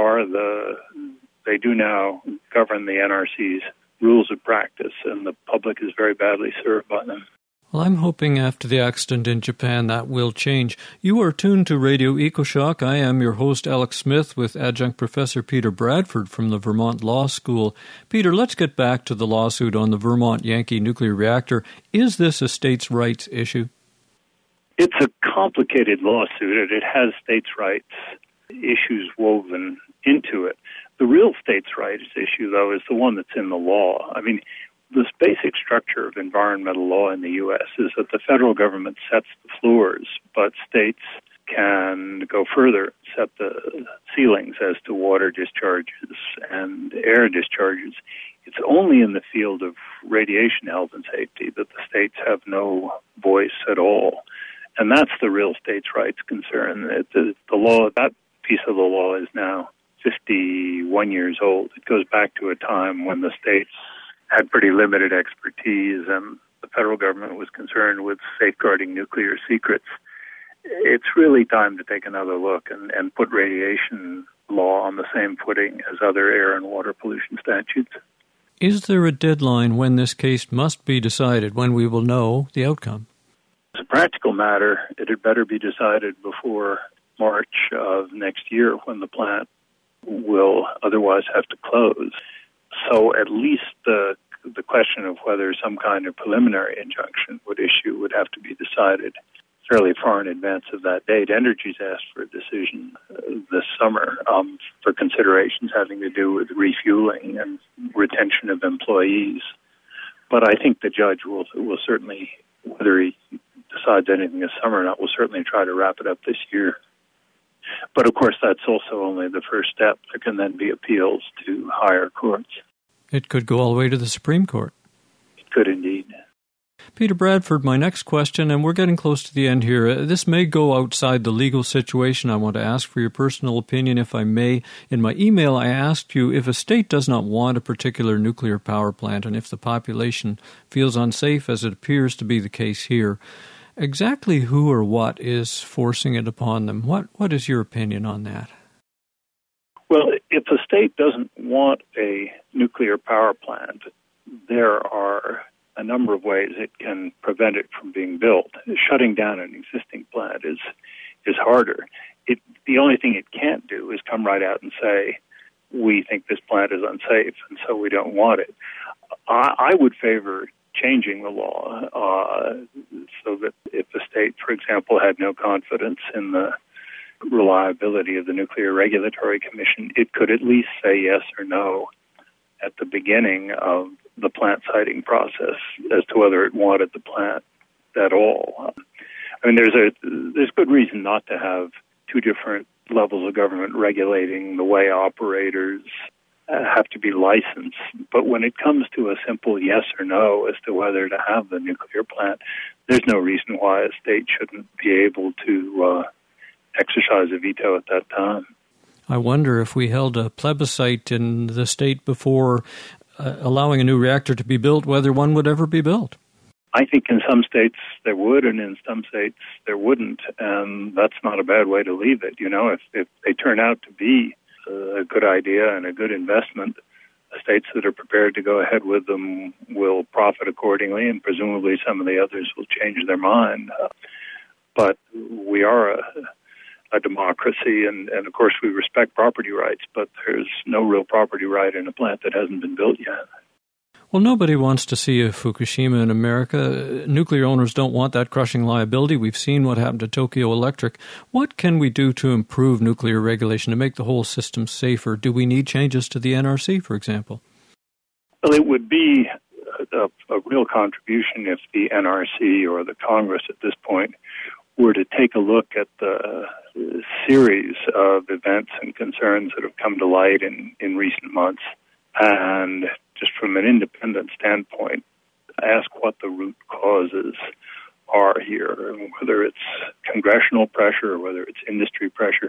they do now govern the NRC's rules of practice, and the public is very badly served by them. Well, I'm hoping after the accident in Japan that will change. You are tuned to Radio EcoShock. I am your host, Alex Smith, with Adjunct Professor Peter Bradford from the Vermont Law School. Peter, let's get back to the lawsuit on the Vermont Yankee nuclear reactor. Is this a states' rights issue? It's a complicated lawsuit, and it has states' rights issues woven into it. The real states' rights issue, though, is the one that's in the law. I mean, the basic structure of environmental law in the U.S. is that the federal government sets the floors, but states can go further, set the ceilings as to water discharges and air discharges. It's only in the field of radiation health and safety that the states have no voice at all. And that's the real states' rights concern. The law, that piece of the law is now 51 years old. It goes back to a time when the states had pretty limited expertise and the federal government was concerned with safeguarding nuclear secrets. It's really time to take another look and put radiation law on the same footing as other air and water pollution statutes. Is there a deadline when this case must be decided, when we will know the outcome? As a practical matter, it had better be decided before March of next year, when the plant will otherwise have to close. So at least the question of whether some kind of preliminary injunction would have to be decided fairly far in advance of that date. Energy's asked for a decision this summer for considerations having to do with refueling and retention of employees. But I think the judge will certainly, whether he decides anything this summer or not, will certainly try to wrap it up this year. But, of course, that's also only the first step. There can then be appeals to higher courts. It could go all the way to the Supreme Court. It could indeed. Peter Bradford, my next question, and we're getting close to the end here. This may go outside the legal situation. I want to ask for your personal opinion, if I may. In my email, I asked you if a state does not want a particular nuclear power plant and if the population feels unsafe, as it appears to be the case here, exactly who or what is forcing it upon them? What is your opinion on that? Well, if a state doesn't want a nuclear power plant, there are a number of ways it can prevent it from being built. Shutting down an existing plant is harder. The only thing it can't do is come right out and say, we think this plant is unsafe, and so we don't want it. I would favor changing the law so that if the state, for example, had no confidence in the reliability of the Nuclear Regulatory Commission, it could at least say yes or no at the beginning of the plant siting process as to whether it wanted the plant at all. I mean, there's good reason not to have two different levels of government regulating the way operators have to be licensed. But when it comes to a simple yes or no as to whether to have the nuclear plant, there's no reason why a state shouldn't be able to exercise a veto at that time. I wonder if we held a plebiscite in the state before allowing a new reactor to be built, whether one would ever be built. I think in some states there would, and in some states there wouldn't, and that's not a bad way to leave it. You know, if they turn out to be a good idea and a good investment, The states that are prepared to go ahead with them will profit accordingly, and presumably some of the others will change their mind. But we are a democracy, and of course we respect property rights, but there's no real property right in a plant that hasn't been built yet. Well, nobody wants to see a Fukushima in America. Nuclear owners don't want that crushing liability. We've seen what happened to Tokyo Electric. What can we do to improve nuclear regulation, to make the whole system safer? Do we need changes to the NRC, for example? Well, it would be a real contribution if the NRC or the Congress at this point were to take a look at the series of events and concerns that have come to light in recent months, and just from an independent standpoint, ask what the root causes are here, whether it's congressional pressure or whether it's industry pressure.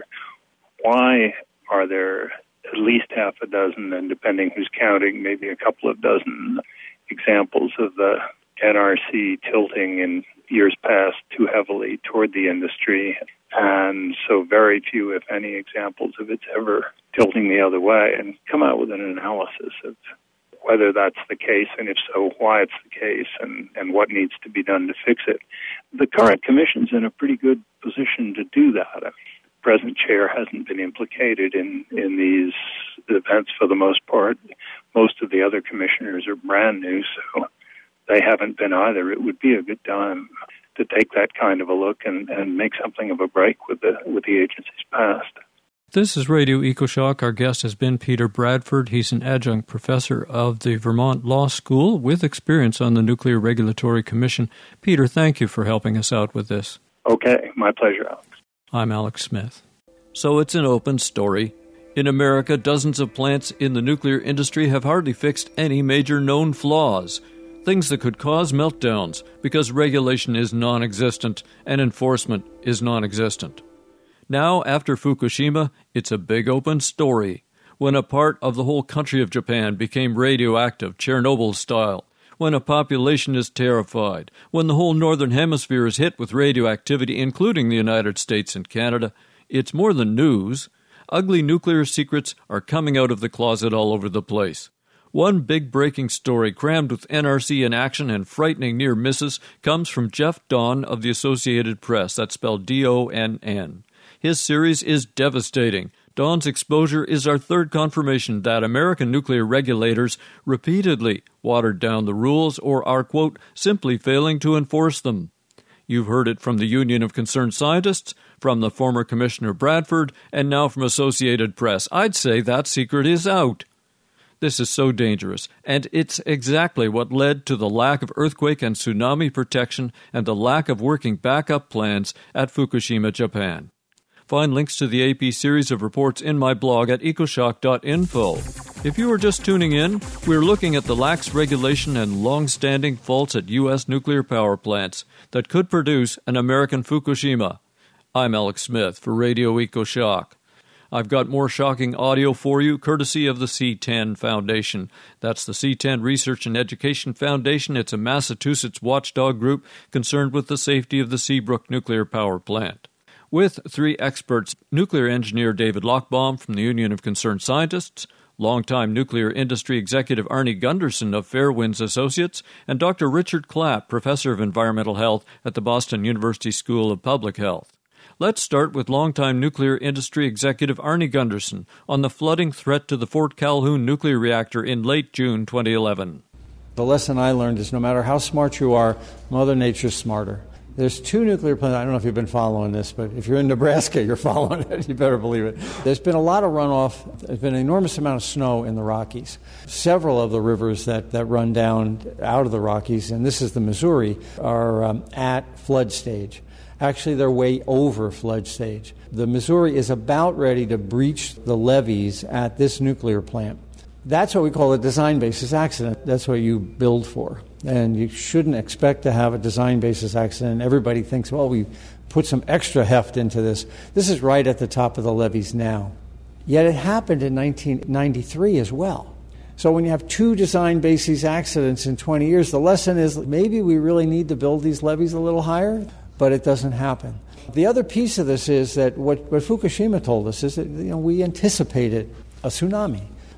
Why are there at least half a dozen, and depending who's counting, maybe a couple of dozen examples of the NRC tilting in years past too heavily toward the industry, and so very few, if any, examples of its ever tilting the other way, and come out with an analysis of whether that's the case, and if so, why it's the case, and what needs to be done to fix it. The current commission's in a pretty good position to do that. The present chair hasn't been implicated in these events for the most part. Most of the other commissioners are brand new, so they haven't been either. It would be a good time to take that kind of a look and make something of a break with the agency's past. This is Radio EcoShock. Our guest has been Peter Bradford. He's an adjunct professor of the Vermont Law School with experience on the Nuclear Regulatory Commission. Peter, thank you for helping us out with this. Okay, my pleasure, Alex. I'm Alex Smith. So it's an open story. In America, dozens of plants in the nuclear industry have hardly fixed any major known flaws, things that could cause meltdowns because regulation is non-existent and enforcement is non-existent. Now, after Fukushima, it's a big open story. When a part of the whole country of Japan became radioactive, Chernobyl style, when a population is terrified, when the whole northern hemisphere is hit with radioactivity, including the United States and Canada, it's more than news. Ugly nuclear secrets are coming out of the closet all over the place. One big breaking story crammed with NRC in action and frightening near misses comes from Jeff Donn of the Associated Press. That's spelled D-O-N-N. His series is devastating. Donn's exposure is our third confirmation that American nuclear regulators repeatedly watered down the rules or are, quote, simply failing to enforce them. You've heard it from the Union of Concerned Scientists, from the former Commissioner Bradford, and now from Associated Press. I'd say that secret is out. This is so dangerous, and it's exactly what led to the lack of earthquake and tsunami protection and the lack of working backup plans at Fukushima, Japan. Find links to the AP series of reports in my blog at ecoshock.info. If you are just tuning in, we're looking at the lax regulation and long-standing faults at U.S. nuclear power plants that could produce an American Fukushima. I'm Alex Smith for Radio EcoShock. I've got more shocking audio for you, courtesy of the C10 Foundation. That's the C10 Research and Education Foundation. It's a Massachusetts watchdog group concerned with the safety of the Seabrook nuclear power plant. With three experts, nuclear engineer David Lochbaum from the Union of Concerned Scientists, longtime nuclear industry executive Arnie Gunderson of Fairwinds Associates, and Dr. Richard Clapp, professor of environmental health at the Boston University School of Public Health. Let's start with longtime nuclear industry executive Arnie Gunderson on the flooding threat to the Fort Calhoun nuclear reactor in late June 2011. The lesson I learned is no matter how smart you are, Mother Nature's smarter. There's two nuclear plants. I don't know if you've been following this, but if you're in Nebraska, you're following it. You better believe it. There's been a lot of runoff. There's been an enormous amount of snow in the Rockies. Several of the rivers that run down out of the Rockies, and this is the Missouri, are at flood stage. Actually, they're way over flood stage. The Missouri is about ready to breach the levees at this nuclear plant. That's what we call a design basis accident. That's what you build for. And you shouldn't expect to have a design basis accident. Everybody thinks, well, we put some extra heft into this. This is right at the top of the levees now. Yet it happened in 1993 as well. So when you have two design basis accidents in 20 years, the lesson is maybe we really need to build these levees a little higher, but it doesn't happen. The other piece of this is that what Fukushima told us is that we anticipated a tsunami.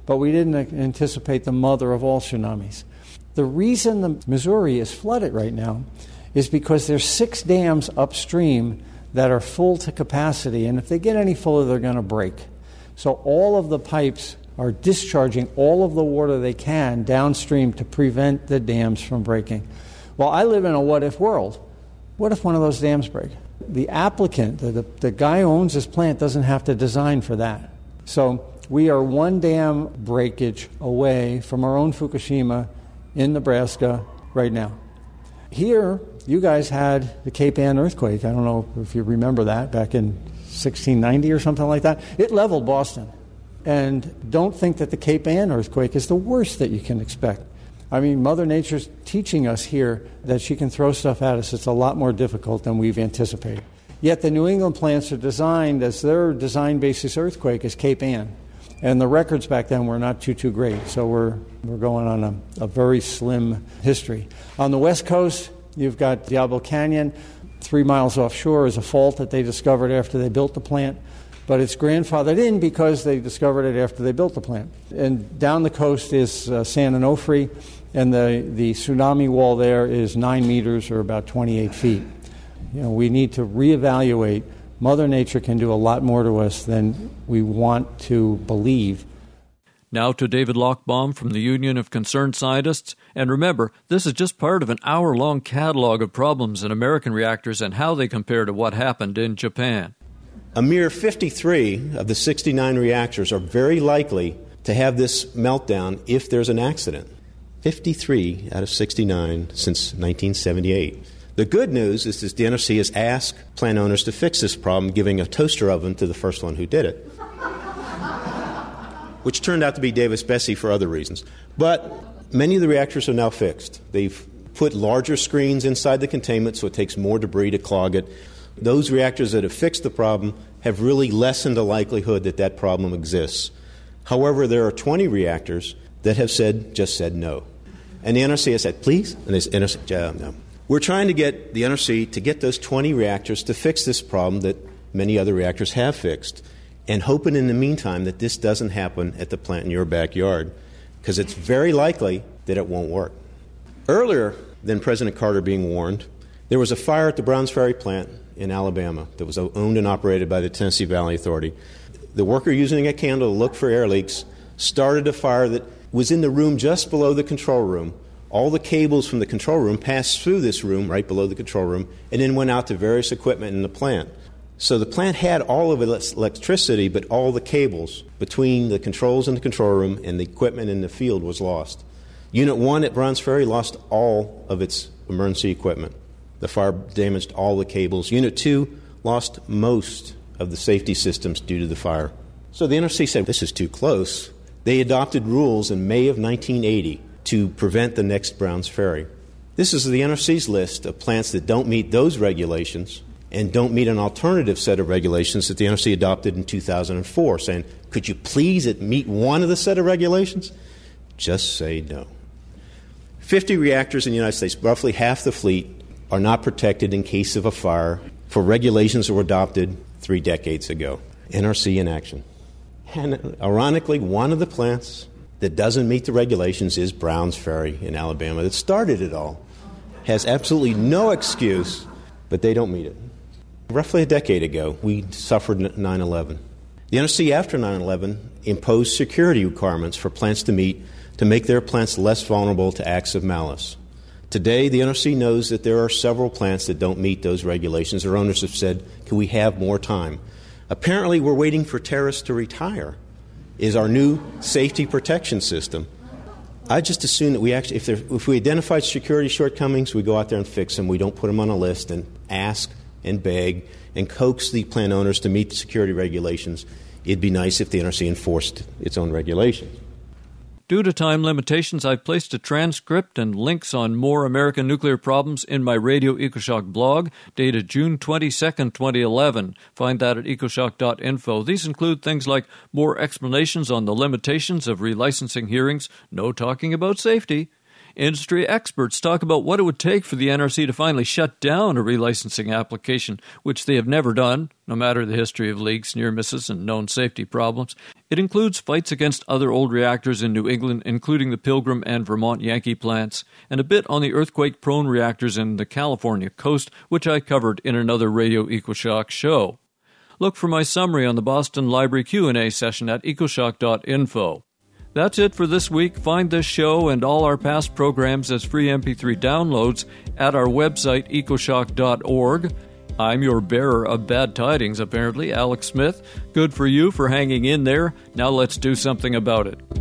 but we didn't anticipate the mother of all tsunamis. The reason the Missouri is flooded right now is because there's 6 dams upstream that are full to capacity, and if they get any fuller, they're going to break. So all of the pipes are discharging all of the water they can downstream to prevent the dams from breaking. Well, I live in a what-if world. What if one of those dams break? The applicant, the guy who owns this plant, doesn't have to design for that. So we are 1 dam breakage away from our own Fukushima in Nebraska right now. Here, you guys had the Cape Ann earthquake. I don't know if you remember that, back in 1690 or something like that. It leveled Boston. And don't think that the Cape Ann earthquake is the worst that you can expect. I mean, Mother Nature's teaching us here that she can throw stuff at us. It's a lot more difficult than we've anticipated. Yet the New England plants are designed as their design basis earthquake is Cape Ann. And the records back then were not too great. So we're going on a very slim history. On the West Coast, you've got Diablo Canyon. 3 miles offshore is a fault that they discovered after they built the plant. But it's grandfathered in because they discovered it after they built the plant. And down the coast is San Onofre, and the tsunami wall there is 9 meters or about 28 feet. You know, we need to reevaluate. Mother Nature can do a lot more to us than we want to believe. Now to David Lochbaum from the Union of Concerned Scientists. And remember, this is just part of an hour-long catalog of problems in American reactors and how they compare to what happened in Japan. A mere 53 of the 69 reactors are very likely to have this meltdown if there's an accident. 53 out of 69 since 1978. The good news is that the NRC has asked plant owners to fix this problem, giving a toaster oven to the first one who did it, which turned out to be Davis-Besse for other reasons. But many of the reactors are now fixed. They've put larger screens inside the containment so it takes more debris to clog it. Those reactors that have fixed the problem have really lessened the likelihood that that problem exists. However, there are 20 reactors that have just said no. And the NRC has said, please? And the NRC said, no. We're trying to get the NRC to get those 20 reactors to fix this problem that many other reactors have fixed, and hoping in the meantime that this doesn't happen at the plant in your backyard, because it's very likely that it won't work. Earlier than President Carter being warned, there was a fire at the Browns Ferry plant in Alabama that was owned and operated by the Tennessee Valley Authority. The worker using a candle to look for air leaks started a fire that was in the room just below the control room. All the cables from the control room passed through this room right below the control room and then went out to various equipment in the plant. So the plant had all of its electricity, but all the cables between the controls in the control room and the equipment in the field was lost. Unit 1 at Browns Ferry lost all of its emergency equipment. The fire damaged all the cables. Unit 2 lost most of the safety systems due to the fire. So the NRC said, this is too close. They adopted rules in May of 1980 to prevent the next Browns Ferry. This is the NRC's list of plants that don't meet those regulations and don't meet an alternative set of regulations that the NRC adopted in 2004, saying, could you please meet one of the set of regulations? Just say no. 50 reactors in the United States, roughly half the fleet, are not protected in case of a fire for regulations that were adopted 3 decades ago. NRC in action. And ironically, one of the plants that doesn't meet the regulations is Browns Ferry in Alabama that started it all. Has absolutely no excuse, but they don't meet it. Roughly a decade ago, we suffered 9/11. The NRC after 9/11 imposed security requirements for plants to meet to make their plants less vulnerable to acts of malice. Today, the NRC knows that there are several plants that don't meet those regulations. Their owners have said, can we have more time? Apparently, we're waiting for terrorists to retire, is our new safety protection system. I just assume that if we identify security shortcomings, we go out there and fix them. We don't put them on a list and ask and beg and coax the plant owners to meet the security regulations. It'd be nice if the NRC enforced its own regulations. Due to time limitations, I've placed a transcript and links on more American nuclear problems in my Radio EcoShock blog, dated June 22nd, 2011. Find that at ecoshock.info. These include things like more explanations on the limitations of relicensing hearings, no talking about safety. Industry experts talk about what it would take for the NRC to finally shut down a relicensing application, which they have never done, no matter the history of leaks, near misses, and known safety problems. It includes fights against other old reactors in New England, including the Pilgrim and Vermont Yankee plants, and a bit on the earthquake-prone reactors in the California coast, which I covered in another Radio EcoShock show. Look for my summary on the Boston Library Q&A session at ecoshock.info. That's it for this week. Find this show and all our past programs as free MP3 downloads at our website, ecoshock.org. I'm your bearer of bad tidings, apparently, Alex Smith. Good for you for hanging in there. Now let's do something about it.